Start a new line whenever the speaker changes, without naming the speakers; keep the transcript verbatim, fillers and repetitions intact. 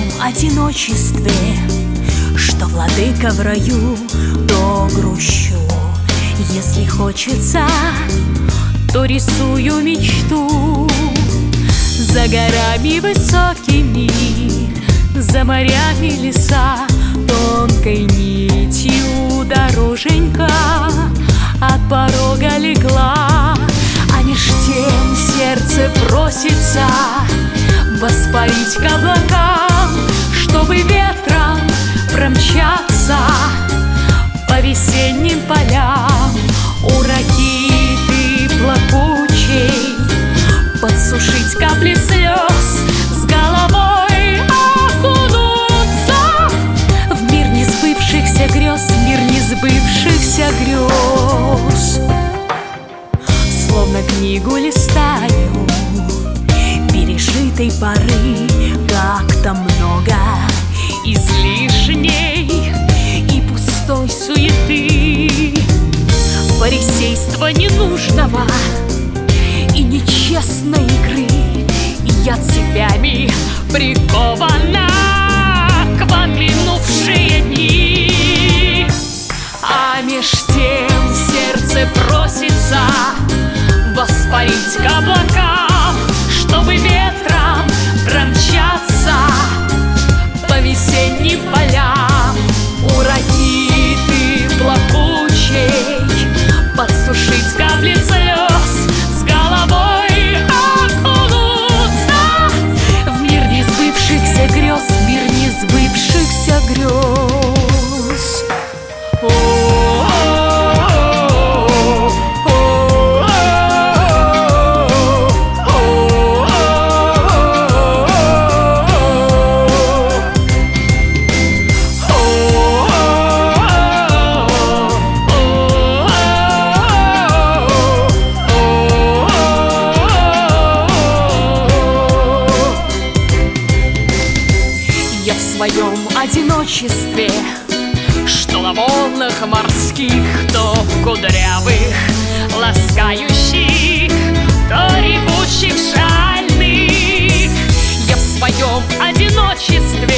одиночестве, что владыка в раю, то грущу. Если хочется, то рисую мечту. За горами высокими, за морями леса, тонкой нитью дороженька от порога легла. А меж тем сердце просится воспарить к облакам, чтобы ветром промчаться по весенним полям. У ракиты плакучей подсушить капли слез, с головой окунуться в мир несбывшихся грез, мир несбывшихся грез. Словно книгу листаю пережитой поры, как-то много излишней и пустой суеты, фарисейства ненужного и нечестной игры. И я цепями прикована к вам минувшие дни. А меж тем сердце просится воспарить к облакам, чтобы ветром промчаться по весенним полям. У ракиты плакучей подсушить капли слез, с головой окунуться в мир несбывшихся грез, мир несбывшихся грез. Я в своем одиночестве, что на волнах морских, то кудрявых, ласкающих, то ревучих, жальных. Я в своем одиночестве,